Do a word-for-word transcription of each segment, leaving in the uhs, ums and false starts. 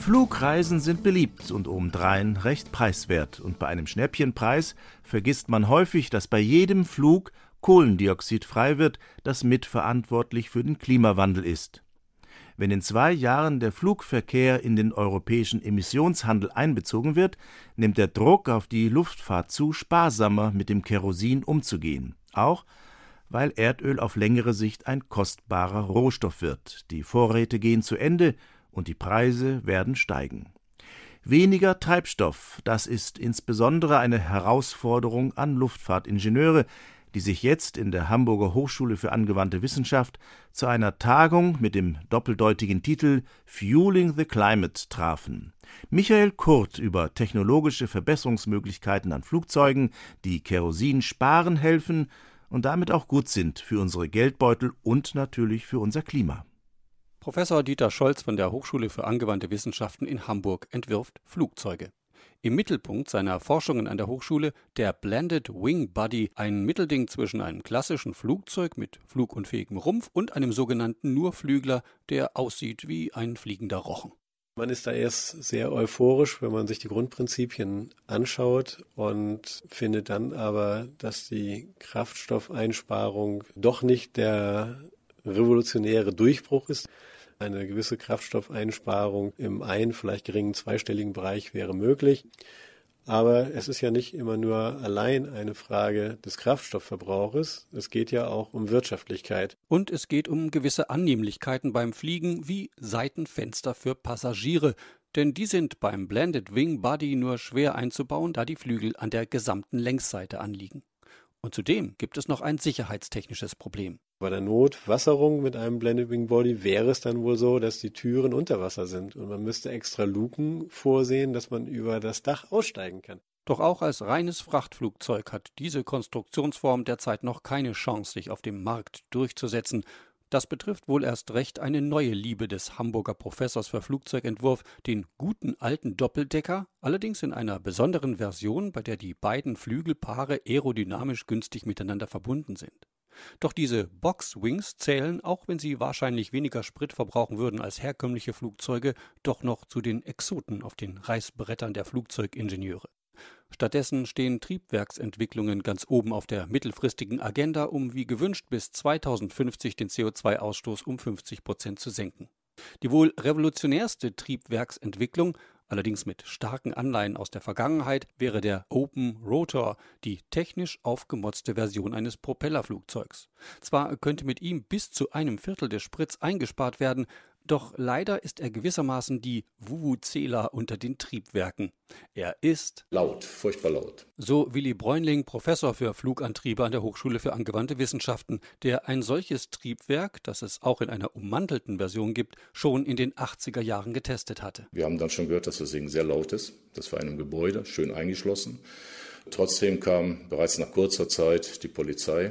Flugreisen sind beliebt und obendrein recht preiswert. Und bei einem Schnäppchenpreis vergisst man häufig, dass bei jedem Flug Kohlendioxid frei wird, das mitverantwortlich für den Klimawandel ist. Wenn in zwei Jahren der Flugverkehr in den europäischen Emissionshandel einbezogen wird, nimmt der Druck auf die Luftfahrt zu, sparsamer mit dem Kerosin umzugehen. Auch weil Erdöl auf längere Sicht ein kostbarer Rohstoff wird. Die Vorräte gehen zu Ende und die Preise werden steigen. Weniger Treibstoff, das ist insbesondere eine Herausforderung an Luftfahrtingenieure, die sich jetzt in der Hamburger Hochschule für angewandte Wissenschaft zu einer Tagung mit dem doppeldeutigen Titel Fueling the Climate trafen. Michael Kurt über technologische Verbesserungsmöglichkeiten an Flugzeugen, die Kerosin sparen helfen und damit auch gut sind für unsere Geldbeutel und natürlich für unser Klima. Professor Dieter Scholz von der Hochschule für angewandte Wissenschaften in Hamburg entwirft Flugzeuge. Im Mittelpunkt seiner Forschungen an der Hochschule der Blended Wing Body, ein Mittelding zwischen einem klassischen Flugzeug mit flugunfähigem Rumpf und einem sogenannten Nurflügler, der aussieht wie ein fliegender Rochen. Man ist da erst sehr euphorisch, wenn man sich die Grundprinzipien anschaut und findet dann aber, dass die Kraftstoffeinsparung doch nicht der revolutionäre Durchbruch ist. Eine gewisse Kraftstoffeinsparung im ein-, vielleicht geringen zweistelligen Bereich wäre möglich. Aber es ist ja nicht immer nur allein eine Frage des Kraftstoffverbrauches. Es geht ja auch um Wirtschaftlichkeit. Und es geht um gewisse Annehmlichkeiten beim Fliegen wie Seitenfenster für Passagiere. Denn die sind beim Blended Wing Body nur schwer einzubauen, da die Flügel an der gesamten Längsseite anliegen. Und zudem gibt es noch ein sicherheitstechnisches Problem. Bei der Notwasserung mit einem Blended Wing Body wäre es dann wohl so, dass die Türen unter Wasser sind und man müsste extra Luken vorsehen, dass man über das Dach aussteigen kann. Doch auch als reines Frachtflugzeug hat diese Konstruktionsform derzeit noch keine Chance, sich auf dem Markt durchzusetzen. Das betrifft wohl erst recht eine neue Liebe des Hamburger Professors für Flugzeugentwurf, den guten alten Doppeldecker, allerdings in einer besonderen Version, bei der die beiden Flügelpaare aerodynamisch günstig miteinander verbunden sind. Doch diese Boxwings zählen, auch wenn sie wahrscheinlich weniger Sprit verbrauchen würden als herkömmliche Flugzeuge, doch noch zu den Exoten auf den Reißbrettern der Flugzeugingenieure. Stattdessen stehen Triebwerksentwicklungen ganz oben auf der mittelfristigen Agenda, um wie gewünscht bis zweitausendfünfzig den C O zwei Ausstoß um fünfzig Prozent zu senken. Die wohl revolutionärste Triebwerksentwicklung, allerdings mit starken Anleihen aus der Vergangenheit, wäre der Open Rotor, die technisch aufgemotzte Version eines Propellerflugzeugs. Zwar könnte mit ihm bis zu einem Viertel des Sprits eingespart werden, doch leider ist er gewissermaßen die Vuvuzela unter den Triebwerken. Er ist laut, furchtbar laut. So Willi Bräunling, Professor für Flugantriebe an der Hochschule für angewandte Wissenschaften, der ein solches Triebwerk, das es auch in einer ummantelten Version gibt, schon in den achtziger Jahren getestet hatte. Wir haben dann schon gehört, dass das Ding sehr laut ist. Das war in einem Gebäude, schön eingeschlossen. Trotzdem kam bereits nach kurzer Zeit die Polizei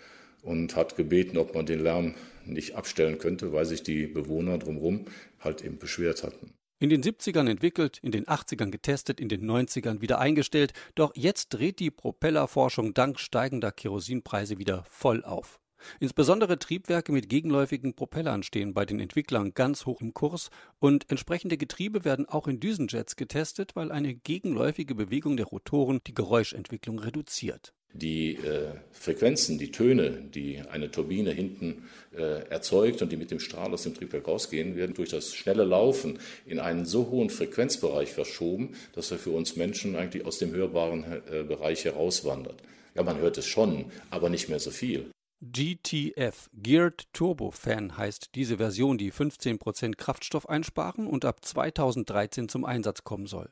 und hat gebeten, ob man den Lärm nicht abstellen könnte, weil sich die Bewohner drumherum halt eben beschwert hatten. In den siebzigern entwickelt, in den achtzigern getestet, in den neunzigern wieder eingestellt, doch jetzt dreht die Propellerforschung dank steigender Kerosinpreise wieder voll auf. Insbesondere Triebwerke mit gegenläufigen Propellern stehen bei den Entwicklern ganz hoch im Kurs und entsprechende Getriebe werden auch in Düsenjets getestet, weil eine gegenläufige Bewegung der Rotoren die Geräuschentwicklung reduziert. Die äh, Frequenzen, die Töne, die eine Turbine hinten äh, erzeugt und die mit dem Strahl aus dem Triebwerk rausgehen, werden durch das schnelle Laufen in einen so hohen Frequenzbereich verschoben, dass er für uns Menschen eigentlich aus dem hörbaren äh, Bereich herauswandert. Ja, man hört es schon, aber nicht mehr so viel. G T F, Geared Turbofan, heißt diese Version, die fünfzehn Prozent Kraftstoff einsparen und ab zweitausenddreizehn zum Einsatz kommen soll.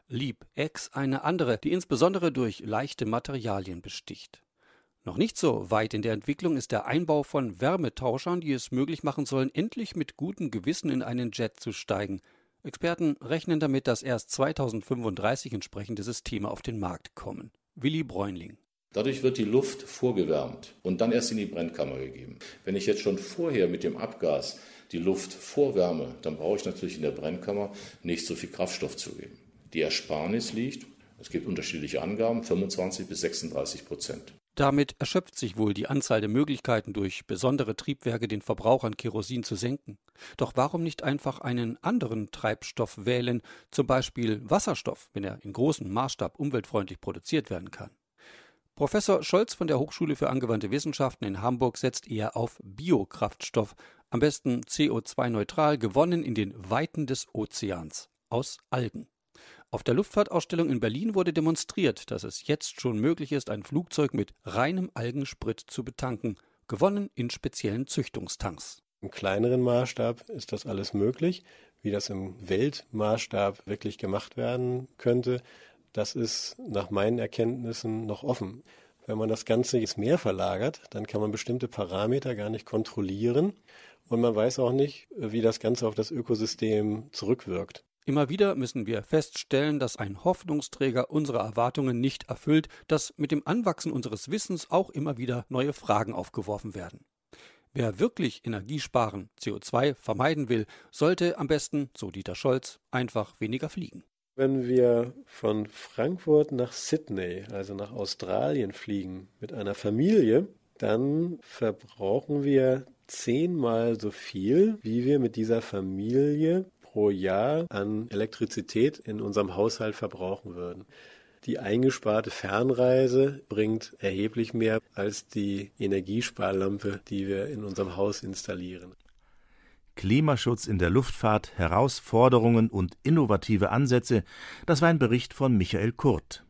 LeapX eine andere, die insbesondere durch leichte Materialien besticht. Noch nicht so weit in der Entwicklung ist der Einbau von Wärmetauschern, die es möglich machen sollen, endlich mit gutem Gewissen in einen Jet zu steigen. Experten rechnen damit, dass erst zweitausendfünfunddreißig entsprechende Systeme auf den Markt kommen. Willi Bräunling. Dadurch wird die Luft vorgewärmt und dann erst in die Brennkammer gegeben. Wenn ich jetzt schon vorher mit dem Abgas die Luft vorwärme, dann brauche ich natürlich in der Brennkammer nicht so viel Kraftstoff zugeben. Die Ersparnis liegt, es gibt unterschiedliche Angaben, fünfundzwanzig bis sechsunddreißig Prozent. Damit erschöpft sich wohl die Anzahl der Möglichkeiten, durch besondere Triebwerke den Verbrauch an Kerosin zu senken. Doch warum nicht einfach einen anderen Treibstoff wählen, zum Beispiel Wasserstoff, wenn er in großem Maßstab umweltfreundlich produziert werden kann? Professor Scholz von der Hochschule für angewandte Wissenschaften in Hamburg setzt eher auf Biokraftstoff, am besten C O zwei neutral, gewonnen in den Weiten des Ozeans, aus Algen. Auf der Luftfahrtausstellung in Berlin wurde demonstriert, dass es jetzt schon möglich ist, ein Flugzeug mit reinem Algensprit zu betanken, gewonnen in speziellen Züchtungstanks. Im kleineren Maßstab ist das alles möglich. Wie das im Weltmaßstab wirklich gemacht werden könnte, das ist nach meinen Erkenntnissen noch offen. Wenn man das Ganze ins Meer verlagert, dann kann man bestimmte Parameter gar nicht kontrollieren und man weiß auch nicht, wie das Ganze auf das Ökosystem zurückwirkt. Immer wieder müssen wir feststellen, dass ein Hoffnungsträger unsere Erwartungen nicht erfüllt, dass mit dem Anwachsen unseres Wissens auch immer wieder neue Fragen aufgeworfen werden. Wer wirklich Energie sparen, C O zwei vermeiden will, sollte am besten, so Dieter Scholz, einfach weniger fliegen. Wenn wir von Frankfurt nach Sydney, also nach Australien fliegen mit einer Familie, dann verbrauchen wir zehnmal so viel, wie wir mit dieser Familie pro Jahr an Elektrizität in unserem Haushalt verbrauchen würden. Die eingesparte Fernreise bringt erheblich mehr als die Energiesparlampe, die wir in unserem Haus installieren. Klimaschutz in der Luftfahrt, Herausforderungen und innovative Ansätze, das war ein Bericht von Michael Kurt.